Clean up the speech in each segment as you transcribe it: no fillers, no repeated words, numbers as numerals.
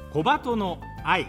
小鳩の愛。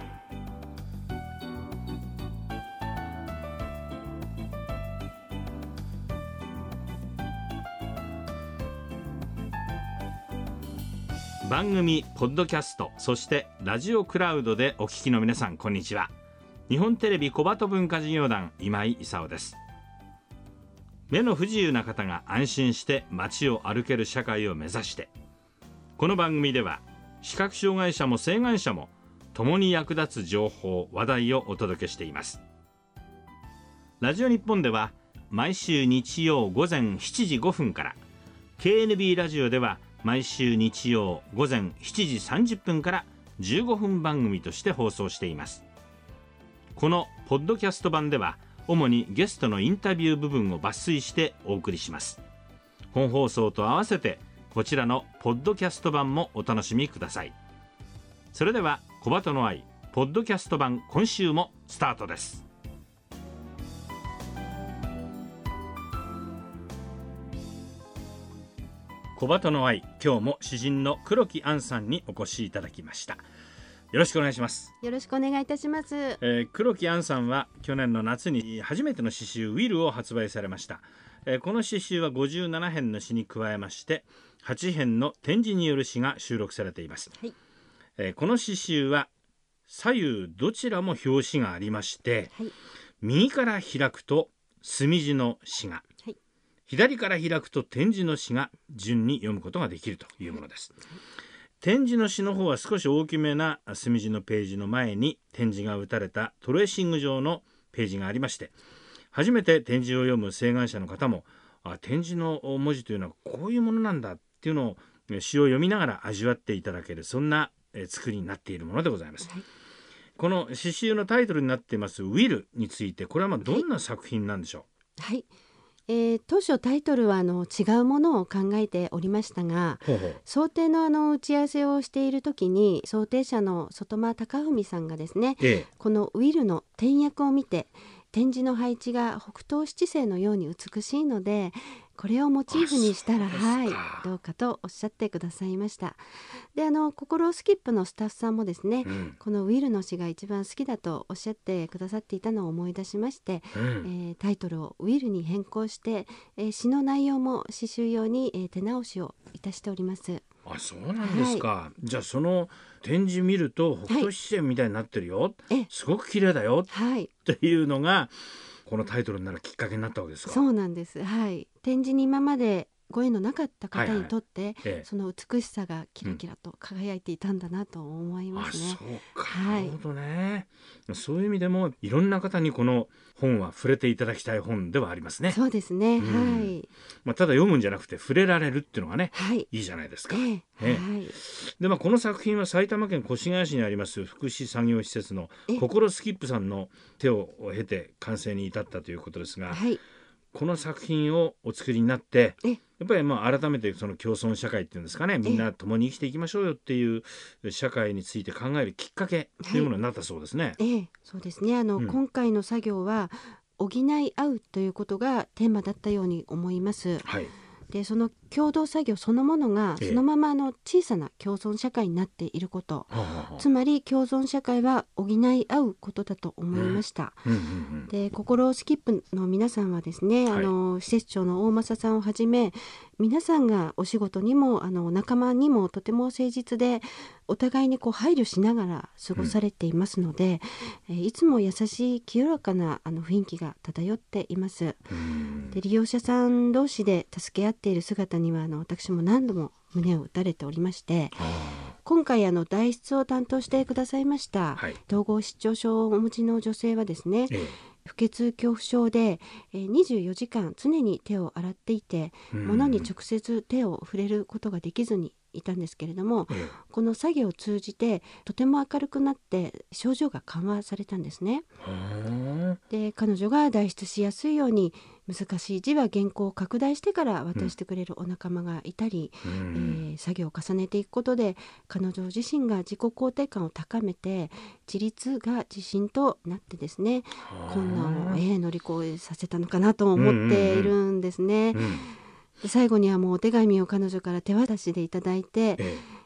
番組ポッドキャスト、そしてラジオクラウドでお聞きの皆さん、こんにちは。日本テレビ小鳩文化事業団今井勲です。目の不自由な方が安心して街を歩ける社会を目指して、この番組では視覚障害者も晴眼者も共に役立つ情報話題をお届けしています。ラジオ日本では毎週日曜午前7時5分から、 KNB ラジオでは毎週日曜午前7時30分から15分番組として放送しています。このポッドキャスト版では主にゲストのインタビュー部分を抜粋してお送りします。本放送と合わせてこちらのポッドキャスト版もお楽しみください。それでは小鳩の愛ポッドキャスト版、今週もスタートです。小鳩の愛、今日も詩人の黒木杏さんにお越しいただきました。よろしくお願いします。 よろしくお願いいたします。 黒木杏さんは去年の夏に初めての詩集ウィルを発売されました。この詩集は57編の詩に加えまして8編の展示による詩が収録されています。はい。この詩集は左右どちらも表紙がありまして、はい、右から開くと墨字の詩が、はい、左から開くと点字の詩が順に読むことができるというものです。はい。点字の詩の方は少し大きめな墨字のページの前に点字が打たれたトレーシング状のページがありまして、初めて点字を読む晴眼者の方も、点字の文字というのはこういうものなんだっていうのを詩を読みながら味わっていただける、そんな作りになっているものでございます。はい。この詩集のタイトルになっていますウィルについて、これはどんな作品なんでしょう。 はい。当初タイトルは違うものを考えておりましたが、想定の打ち合わせをしている時に想定者の外間隆文さんがですね、このウィルの点訳を見て、点字の配置が北東七星のように美しいのでこれをモチーフにしたら、はい、どうかとおっしゃってくださいました。で、心スキップのスタッフさんもですね、このウィルの詩が一番好きだとおっしゃってくださっていたのを思い出しまして、タイトルをウィルに変更して、詩の内容も詩集用に、手直しをいたしております。 そうなんですか。はい、じゃあその展示見ると北斗七星みたいになってるよ、はい、すごく綺麗だよ、はい、っていうのがこのタイトルになるきっかけになったわけですか。 そうなんです。はい。展示に今までご縁のなかった方にとって、その美しさがキラキラと輝いていたんだなと思いますね。 そうか、はい、なるほどね。そういう意味でもいろんな方にこの本は触れていただきたい本ではありますね。 そうですね。はい。 ただ読むんじゃなくて触れられるっていうのがね、はい、いいじゃないですか。はい。で、この作品は埼玉県越谷市にあります福祉作業施設の心スキップさんの手を経て完成に至ったということですが、はい、この作品をお作りになってやっぱり改めてその共存社会っていうんですかね、みんな共に生きていきましょうよっていう社会について考えるきっかけというものになったそうですね。 そうですね。今回の作業は補い合うということがテーマだったように思います。はい。で、その共同作業そのものがそのまま小さな共存社会になっていること、つまり共存社会は補い合うことだと思いました。で、心スキップの皆さんはですね、施設長の大政さんをはじめ皆さんがお仕事にも仲間にもとても誠実でお互いに配慮しながら過ごされていますので、いつも優しい清らかな雰囲気が漂っています。で、利用者さん同士で助け合っている姿には私も何度も胸を打たれておりまして、今回代筆を担当してくださいました、はい、統合失調症をお持ちの女性はですね、不潔恐怖症で24時間常に手を洗っていて、物に直接手を触れることができずにいたんですけれども、この作業を通じてとても明るくなって症状が緩和されたんですね。で、彼女が代筆しやすいように難しい字は原稿を拡大してから渡してくれるお仲間がいたり、作業を重ねていくことで彼女自身が自己肯定感を高めて自立が自信となってですね、困難を乗り越えさせたのかなと思っているんですね。で、最後にはもうお手紙を彼女から手渡しでいただいて、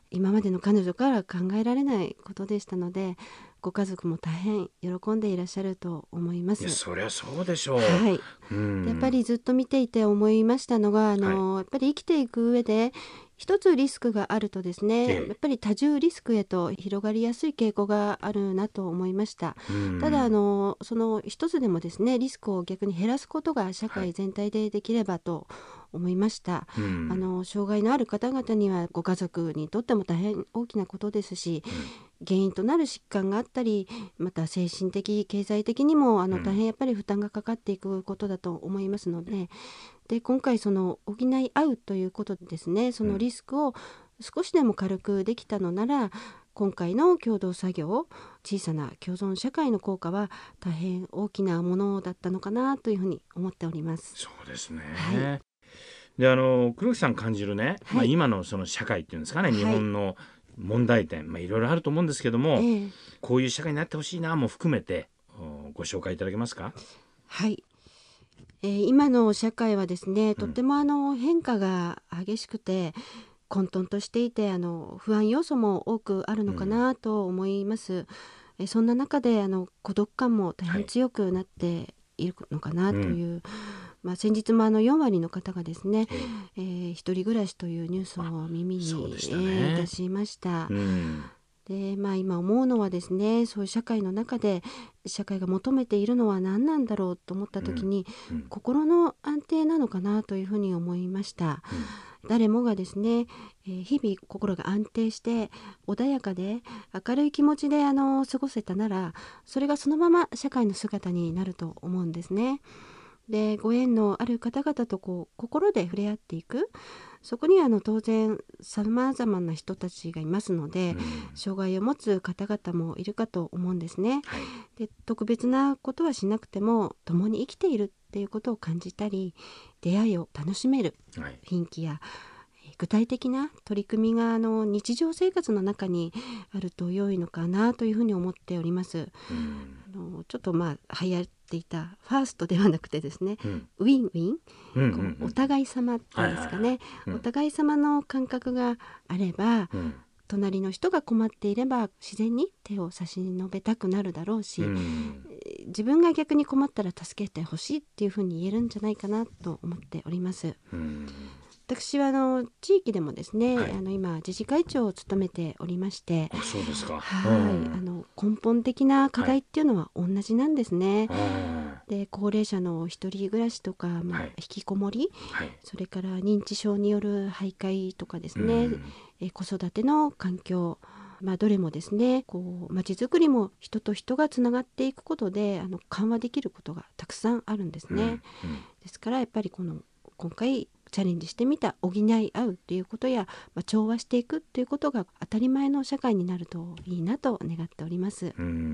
今までの彼女から考えられないことでしたので、ご家族も大変喜んでいらっしゃると思います。 いやそりゃそうでしょう。 はい、やっぱりずっと見ていて思いましたのが、やっぱり生きていく上で一つリスクがあるとですね、やっぱり多重リスクへと広がりやすい傾向があるなと思いました。ただその一つでもですね、リスクを逆に減らすことが社会全体でできればと思いました。障害のある方々にはご家族にとっても大変大きなことですし、原因となる疾患があったり、また精神的経済的にも大変やっぱり負担がかかっていくことだと思いますので、今回その補い合うということでですね、そのリスクを少しでも軽くできたのなら、今回の共同作業、小さな共存社会の効果は大変大きなものだったのかなというふうに思っております。 そうですね、で黒木さん感じるね、今のその社会っていうんですかね、日本の問題点、いろいろあると思うんですけども、こういう社会になってほしいなも含めてご紹介いただけますか。 はい、今の社会はですね、とても変化が激しくて混沌としていて、不安要素も多くあるのかなと思います。そんな中で孤独感も大変強くなっているのかなという、先日も4割の方がですね、一人暮らしというニュースを耳にいたしました。で今思うのはですね、そういう社会の中で社会が求めているのは何なんだろうと思った時に、心の安定なのかなというふうに思いました。誰もがですね、日々心が安定して穏やかで明るい気持ちで過ごせたなら、それがそのまま社会の姿になると思うんですね。でご縁のある方々と心で触れ合っていく、そこには当然さまざまな人たちがいますので、障害を持つ方々もいるかと思うんですね。で特別なことはしなくても共に生きているっていうことを感じたり、出会いを楽しめる雰囲気や、具体的な取り組みが日常生活の中にあると良いのかなというふうに思っております。ちょっと流行っていたファーストではなくてですね、ウィンウィン、お互い様っていうんですかね、お互い様の感覚があれば、隣の人が困っていれば自然に手を差し伸べたくなるだろうし、自分が逆に困ったら助けてほしいっていうふうに言えるんじゃないかなと思っております。私は地域でもですね、今自治会長を務めておりまして、 そうですか。 根本的な課題っていうのは同じなんですね。で高齢者の一人暮らしとか、引きこもり、それから認知症による徘徊とかですね、子育ての環境、どれもですね、街づくりも人と人がつながっていくことで緩和できることがたくさんあるんですね。ですからやっぱり今回チャレンジしてみた補い合うということや、調和していくということが当たり前の社会になるといいなと願っております。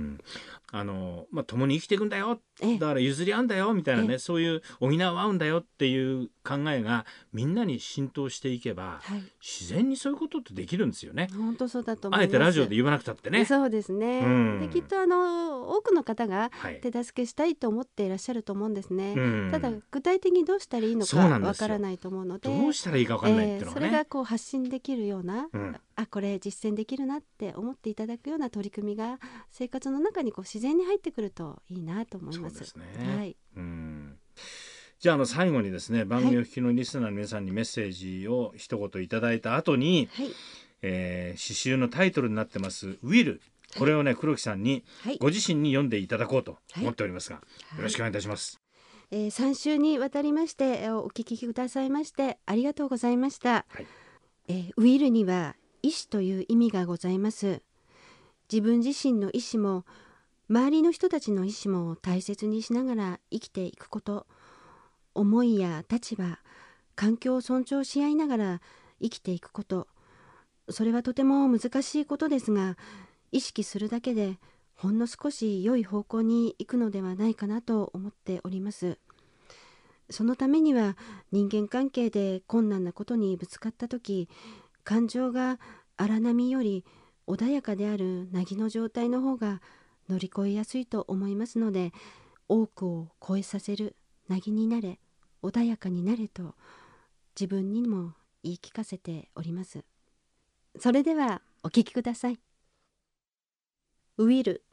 共に生きていくんだよ、だから譲り合うんだよみたいなね、そういう補い合うんだよっていう考えがみんなに浸透していけば、自然にそういうことってできるんですよね。 本当そうだと思います。 あえてラジオで言わなくたってね。 そうですね、できっと多くの方が手助けしたいと思っていらっしゃると思うんですね。ただ具体的にどうしたらいいのかわからないと思うので、 どうしたらいいかわからないっていうのがね、 それが発信できるような、これ実践できるなって思っていただくような取り組みが生活の中に自然に入ってくるといいなと思います。 そうですね。じゃあ最後にですね、番組を聞きのリスナーの皆さんにメッセージを一言いただいた後に、詩集のタイトルになってますウィル、これをね黒木さんにご自身に読んでいただこうと思っておりますが、よろしくお願いいたします。 3週にわたりましてお聞きくださいましてありがとうございました。ウィルには意志という意味がございます。自分自身の意志も周りの人たちの意志も大切にしながら生きていくこと、思いや立場、環境を尊重し合いながら生きていくこと、それはとても難しいことですが、意識するだけでほんの少し良い方向に行くのではないかなと思っております。そのためには人間関係で困難なことにぶつかった時、感情が荒波より穏やかである凪の状態の方が乗り越えやすいと思いますので、多くを超えさせる凪になれ、穏やかになれと自分にも言い聞かせております。 それではお聞きください。ウィル。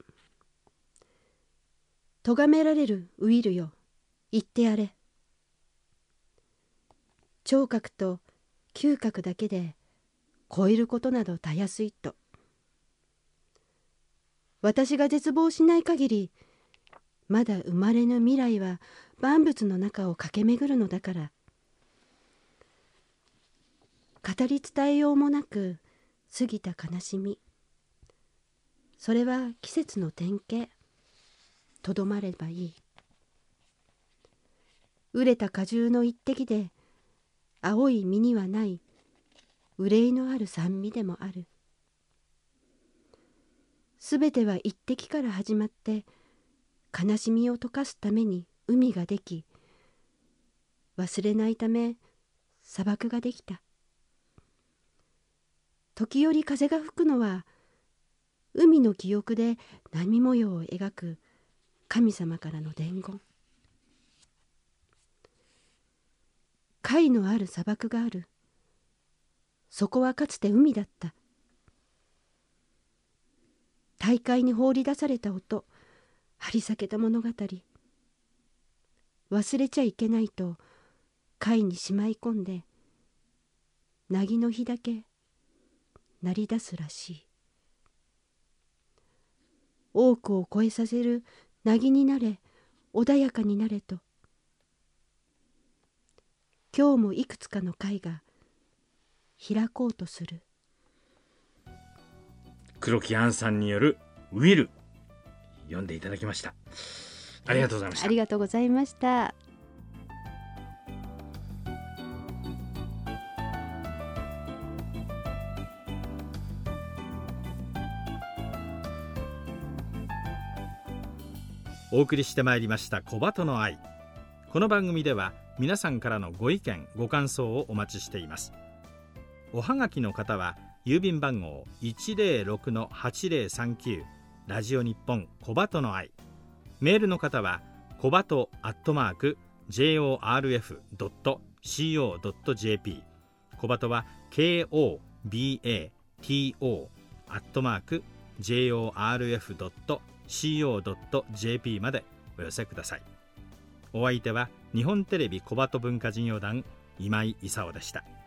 咎められるウィルよ、言ってやれ。聴覚と嗅覚だけで超えることなどたやすいと。私が絶望しない限り、まだ生まれぬ未来は万物の中を駆け巡るのだから。語り伝えようもなく過ぎた悲しみ、それは季節の典型、とどまればいい。熟れた果汁の一滴で青い実にはない憂いのある酸味でもある。すべては一滴から始まって、悲しみを溶かすために海ができ、忘れないため砂漠ができた。時折風が吹くのは、海の記憶で波模様を描く神様からの伝言。貝のある砂漠がある。そこはかつて海だった。大海に放り出された音、張り裂けた物語。忘れちゃいけないと貝にしまい込んで、凪の日だけ鳴り出すらしい。多くを超えさせる凪になれ、穏やかになれと。今日もいくつかの貝が開こうとする。 黒木杏さんによるウィル、読んでいただきました。ありがとうございました。 ありがとうございました。 お送りしてまいりました小鳩の愛。この番組では皆さんからのご意見ご感想をお待ちしています。おはがきの方は郵便番号 106-8039 ラジオ日本小鳩の愛。メールの方は小鳩@jorf.co.jp、 小鳩は KOBATO@jorf.co.jp までお寄せください。お相手は日本テレビ小鳩文化事業団今井勲でした。